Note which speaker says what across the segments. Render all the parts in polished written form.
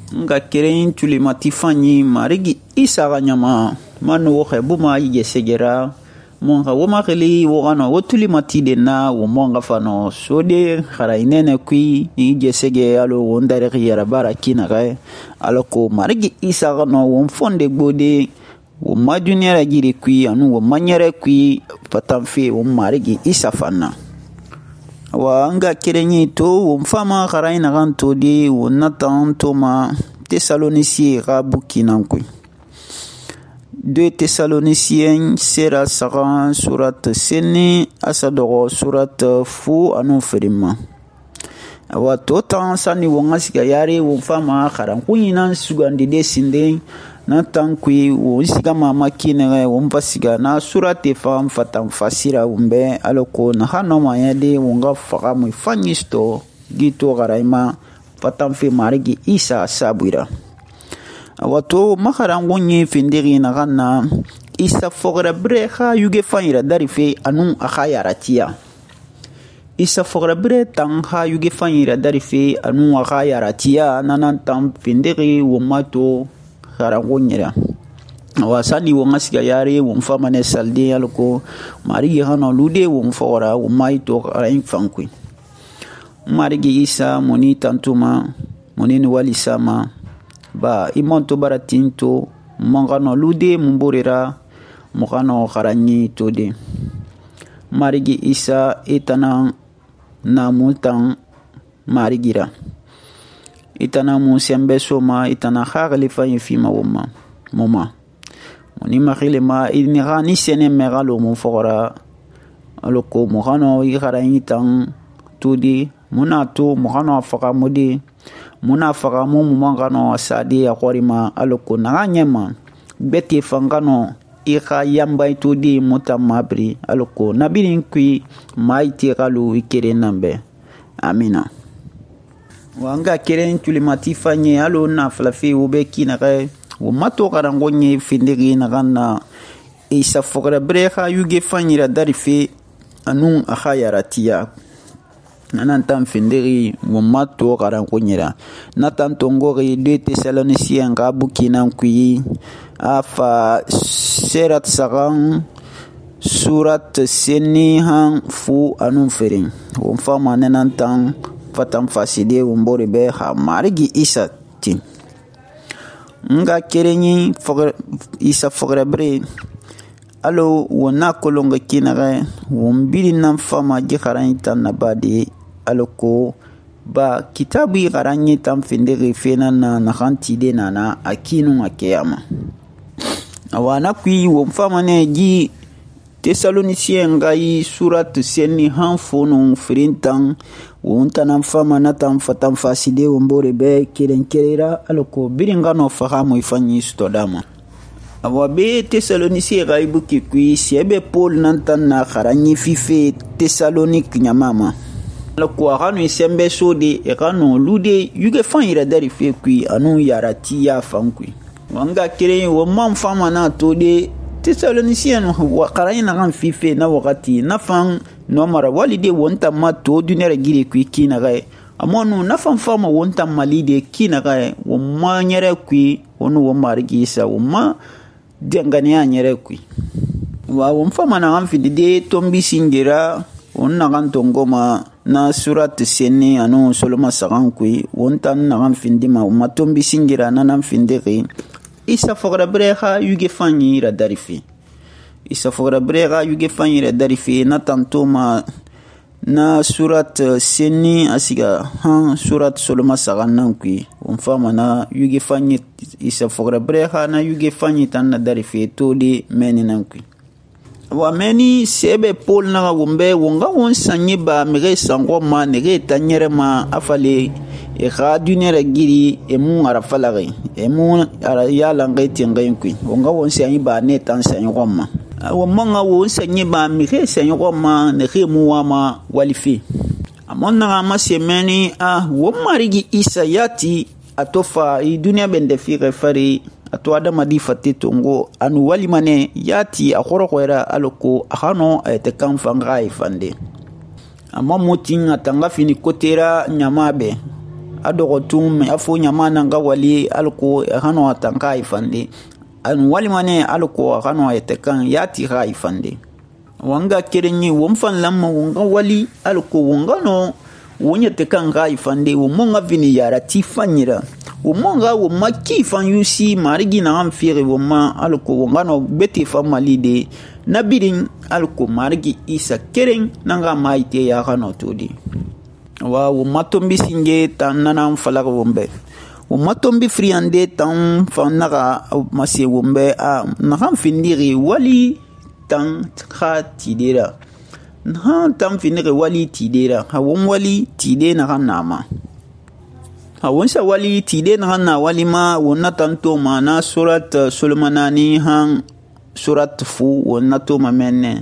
Speaker 1: nga keren tulimati fanyi marigi isa ganyama manu wo buma yige segera monga wo makeli wo gano wo tulimati de na wo monga fano sode kharainene kui yige sege alo wondare yara barakina ga alo ko marigi isa gano wo fonde gbode wo madunyara giri kui anu wo manyere kui patamfe wo marigi isa fanna wa anga kerenyi to wo mfama kharaina ganto di wo natan toma Thessaloniciens ga bukinan kui 2 Thessaloniciens sera saran surat seni asadoro surat fu anu ferima wa totan sani wo ngasika yare wo mfama kharan kunyinan sugandi de sinde na tankui wo siga mama kinere wo mpasiga na surate fam fatam fasira umbe aloko na hano mayade wonga faga mu fanyisto gito garaima fatam fe marigi isa sabira wato makarango nyi findiri na ganna isa fogra breha yuge fanyira darife anu akhayaratia isa fogra bre tanga yuge fanyira darife anu akhayaratia nanan tam findiri wo mato karangonyera wasani wo ngasiga yare wo mfama ne salde alko mari hano lude wo mfora wo maito arain fankui mari isa moni tantuma moni wali sama ba imonto baratinto mongano lude mumborera mokano kharanyi tode mari isa etana na multan mari gira itana mu sembe soma itana khagali fa yifima woma moma moni makhile ma ini gani sene megalo mu fora aloko mo hano yi kharayin tan tudi munato mo hano afaka modi muna afaka mu mangano asadi akorima aloko naganyema beti fangano ika yamba tudi mutamabri aloko nabirin kui maiti galu ikere nambe amina wanga keren tulimati fanye alo na flafi ubeki na kai wo mato karangonye findigi na ganna isa fogra breha yuge fanyira darife anun akhayaratia nanan tam findigi wo mato karangonyera natan tongori 2 Thessaloniciens ga bukina kui afa serat sagan surat seni han fu anun ferin wo fama nanan tan fatam faside umbore be ha marigi isa tin nga kerenyi isa fograbre alo wona kolonga kinare wombili nam fama ji kharan tan nabadi aloko ba kitabu garanyi tam findere fena na khanti de nana akinu akiyama awana kui wo fama ne ji Thessaloniciens ngai surat seni han fono frintan wontana fama natam fatam faside wombore be kerenkerera aloko biringano fahamo ifanyi stodama awabe Thessaloniciens ngai buki kui siebe Paul nantan na kharanyi fife Thessalonique nyamama aloko hanu isembe sode ekano lude yuge fanyira dari fe kui anu yarati ya fankui wanga kere wo mam fama na tode Thessaloniciens wa qarayna gan fife na wakati na fan no mara walide wonta mato dunere gire ku kina ga amonu na fan fama wonta malide kina ga wo manyere ku wonu wo margi sa wo ma dengane anyere ku wa wo fama na gan fide tombi singira wonna gan tongoma na surat seni anu soloma sagan ku wonta na gan findima wo matombi singira na nan findiri isa fogra breha yuge fanyi ra darifi isa fogra breha yuge fanyi ra darifi na tantoma na surat seni asiga han surat soloma sagan nan kui fama na yuge fanyi isa fogra breha na yuge fanyi tan na darifi to de meni nan kui wa meni sebe Paul na wumbe wonga won sanyi ba mege sango ma nege tanyere ma afale e khadunere giri e mun arafalare e mun ara yala ngai tingai kui wonga won sanyi ba ne tan sanyi gomma wo monga won sanyi ba mege sanyi gomma ne khimu wa ma walifi amonna ma semeni wo marigi isa yati atofa i dunia bende fire fari ato adama di fatito ngo anu walimane yati akhoro kwera aloko ahano ete kamfanga ifande amma mutin atanga fini kotera nyamabe adogotum afo nyamana nga wali alko hano atanka ifande an wali mane alko hano ayetekan yati ha ifande wanga kerenyi womfan lamma wanga wali alko wongano wonyete kan ga ifande womonga vini yarati fanyira womonga womaki fan yusi marigi na amfire woma alko wongano beti famalide nabirin alko marigi isa keren nanga maite ya hano todi wa womatombi singe tanana falaga wombe womatombi friande tan fanaga mase wombe a na findiri wali tan kha tidera na tan finire wali tidera ha won wali tide na nama ha won sa wali tide na na wali ma wonna tanto mana surat sulmanani han surat fu wonna to mamenne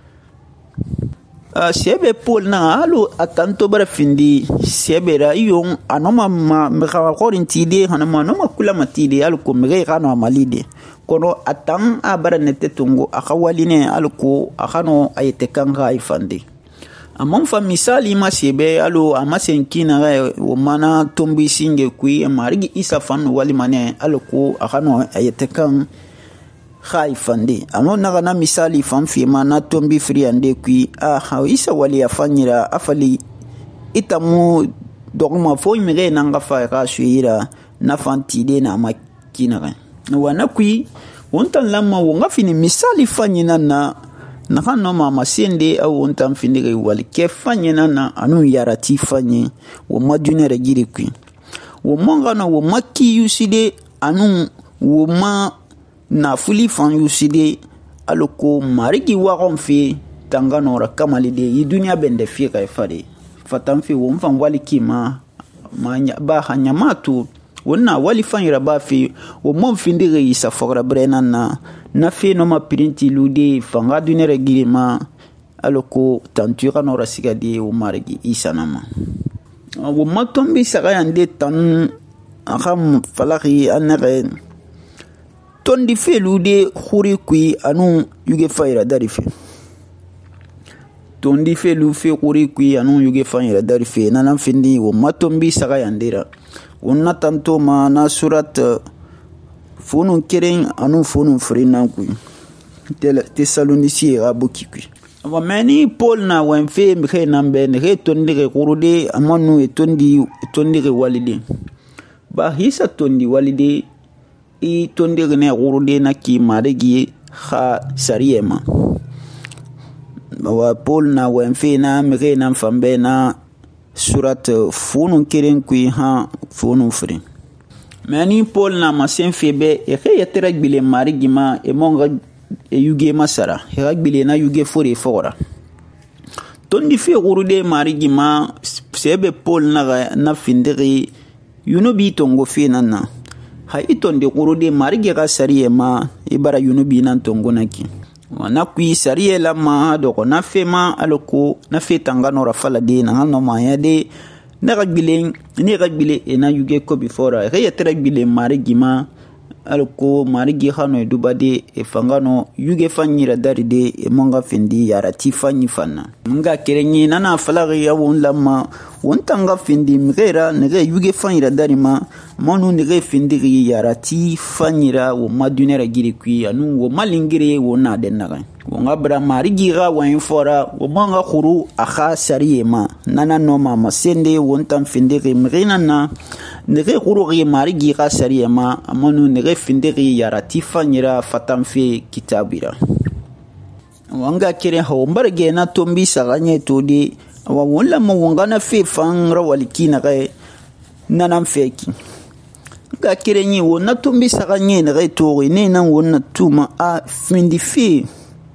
Speaker 1: sebe pol na halo atanto bara findi sebe ra yon anoma me ka korin tide hanama no makula matide alko me ga no malide kono atan abara nete tungo akawaline alko akano ayete kanga ifande amon fa misali ma sebe alo amasenkina ga o mana tombi singe kui marigi isa fan wali mane alko akano ayete kan khaifande amon na misali fan fi mana tombi friande kui isa wali afanyira afali itamu dogma fo imire nanga fa ka suira na fantide na makina wana kui wontan lamma wonga fini misali fanyina na kano mama sende au wontan fini wali ke fanyina na anu yarati fanyi wo madune regiri kui wo monga na wo maki yuside anu wo ma na fuli fan yuside aloko marigi wagon fi tanganora kamalide yi dunya bende fi ka fare fatan fi wo mfan wali kima manya ba hanyamatu wonna wali fan yira fi wo mon findire isa fogra brena na fi no ma printi lude fanga dunere girima aloko tantura no rasigadi wo marigi isa nama wo matombi sagayande tan akam falaki anere tondi fe lude khuri kui anu yuge fayra darife tondi fe lu fe khuri kui anu yuge fayra darife nanan findi wo matombi sagayandira wonna tanto ma na surat funun keren anu funun frina kui Thessaloniciens aboki kui wa mani Paul na wenfe mhe nambe ne tondi re kurude amanu e tondi re walide ba hisa tondi walide i tondi ne kurude na ki maregi kha sariyema wa Paul na wenfe na mhe na fambe na surat funun keren kui ha funun fri mani Paul na masen febe e yetere gbile maregi ma e monga e yuge masara e ragbile na yuge fore fora tondi fe gurude marigi ma sebe Paul na findiri yunubi tongo fe nana ha itonde gurude marigi ga sariye ma ibara yunubi nan tongo naki wana kui sariye la ma do ko na fe ma aloko na fe tangano rafala de na no ma ya de na ragbile e na yuge ko before e yetere gbile marigi ma alko marigi khano dubade e fangano yuge fanyira daride e monga fendi yarati fanyi fanna nga kerenyi nana falagi ya won lamma wontanga fendi mgera nege yuge fanyira darima monu nege fendi yarati fanyira wo madunera giri kui anu wo malingire wo na dennaga wonga bra marigi ga wan fora wo monga khuru akha sariyema nana no mama sende wontam fendi mgena na nege khuru gi marigi ga sariyema amonu nege findiri yarati fanyira fatamfe kitabira wanga kire hawmbarge na tombi saganye todi wa wala mo wangana fe fangra walikina ga nanam feki ga kire ni wona tombi saganye na ga tori ne nan wona tuma a findi fe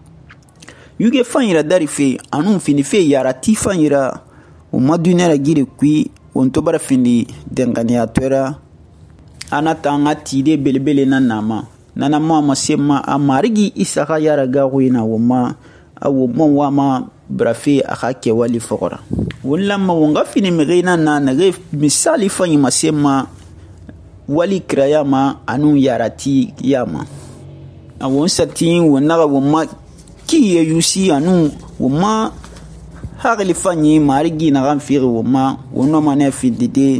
Speaker 1: yuge fanyira dari fe anu findi fe yarati fanyira o madunera gire kui on to bara findi dengania tora anata ngati de belebele na nama nana mama sema amarigi isaka yara gawina woma awu monwa ma brafi akake wali fokora wala ma wonga fini megina na nage misali fanyi masema wali krayama anu yarati yama awon satin wona woma ki yusi anu woma hagli fanyi marigi na gamfiri woma wona mane fidide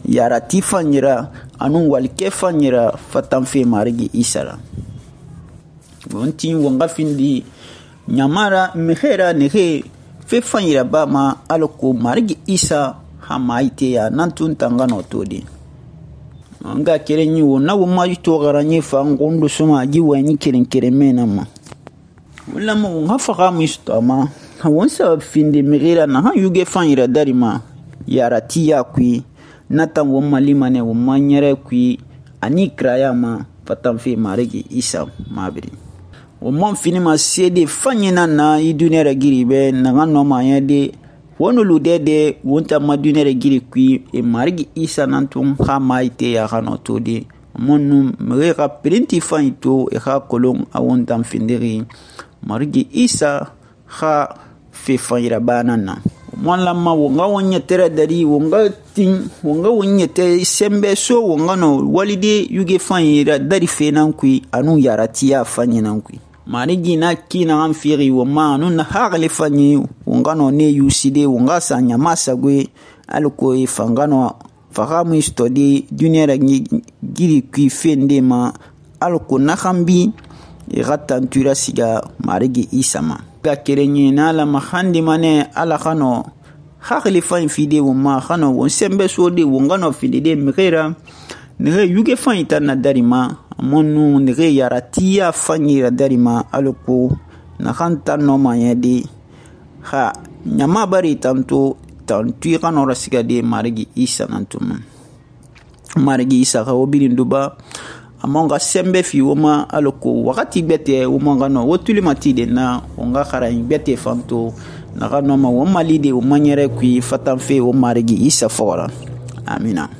Speaker 1: yarati fanyira anu walke fanyira fatanfe marigi isara wonti wonga findi nyamara mehera nehe fe fanyira bama aloko marigi isa hamaite ya nantun tangano todi nga kerenyi wona woma to garanye fa ngondo suma ji wani kerenkere ma wala mo ngafa mistama wonsa findi mehera na ha yuge fanyira darima yarati ya kui natan woma limane woma nyere kui ani krayama fatanfe marigi isa mabiri woma fini ma sede fanyina na idunera giribe na ngano ma yede wonulu dede wonta madunere giri kui e marigi isa nantung ha maite ya hano todi monu mrega printi fanito e ha kolong awontam findiri marigi isa ha fe fanyira banana mwala ma wonga wonyetere dari wonga ting wonga wonyete sembe so wonga no walide yuge fanyira dari fenan kui anu yarati ya fanyinan kui marigi na kina amfiri woma anu na hagle fanyi wonga no ne yuside wonga sanya masagwe alko ifangano fakamu istodi dunera giri kui fende ma alko nakambi iratantura siga marigi isama ga kerenye na la mahandi mane ala khano hagle fan fide woma khano won sembe so de wonga no fide de mekera ne yuge fan itana darima monu ne yarati fanyira darima aloko na khanta no mayedi ha nyama bari tantu kano rasiga de marigi isa nantum marigi isa ka obiri nduba amonga sembe fi woma aloko wakati bete woma no wotuli matide na onga khara bete fanto na kano ma woma lide woma nyere kui fatanfe wo marigi isa fora amina